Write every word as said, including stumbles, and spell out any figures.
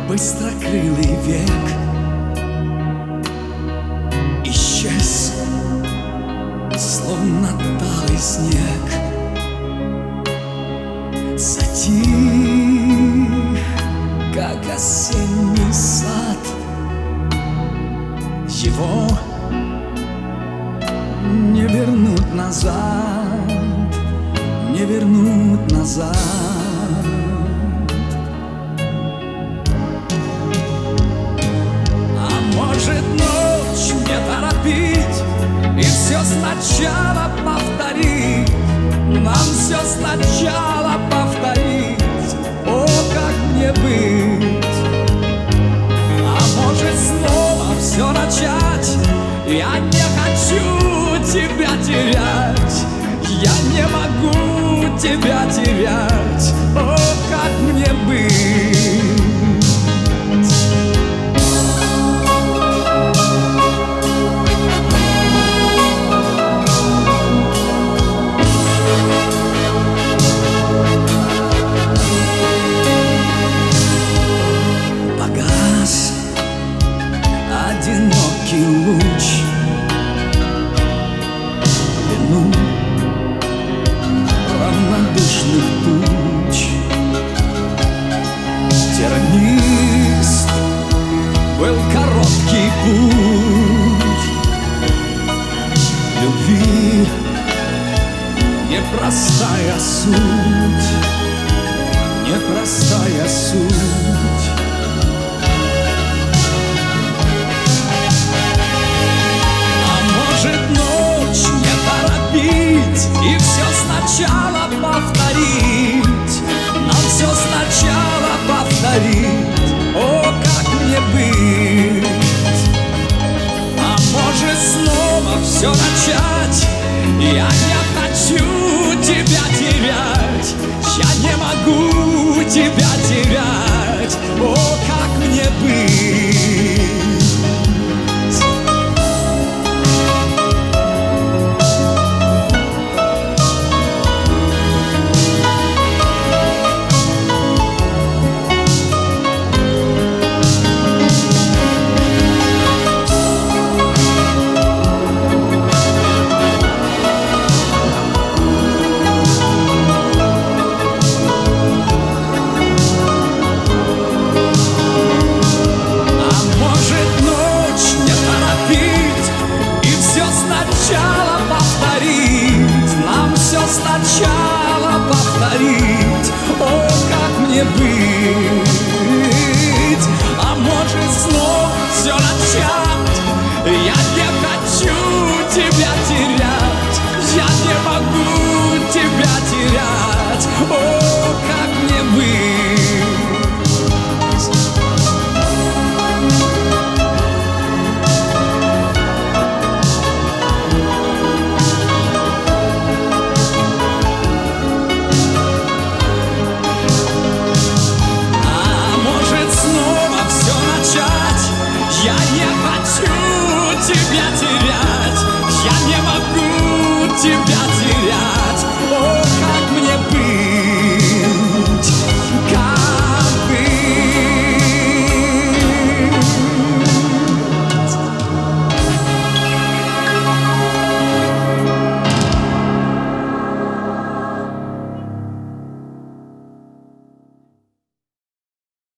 Быстрокрылый век исчез, словно талый снег. Затих, как осенний сад. Его не вернуть назад, не вернуть назад. И все сначала повторить, нам все сначала повторить. О, как мне быть? А может снова все начать? Я не хочу тебя терять, я не могу тебя терять. О, как мне быть? Одинокий луч вину равнодушных туч. Тернист был короткий путь любви, непростая суть, непростая суть. И все сначала повторить, нам все сначала повторить. О, как мне быть? А может снова все начать? Я не хочу тебя терять, я не могу тебя терять. О, как мне быть? Сначала повторить, о, как мне быть? А может снова все начать? Я не хочу тебя терять, я не могу тебя терять. О, как мне быть? Я не хочу тебя терять, я не могу тебя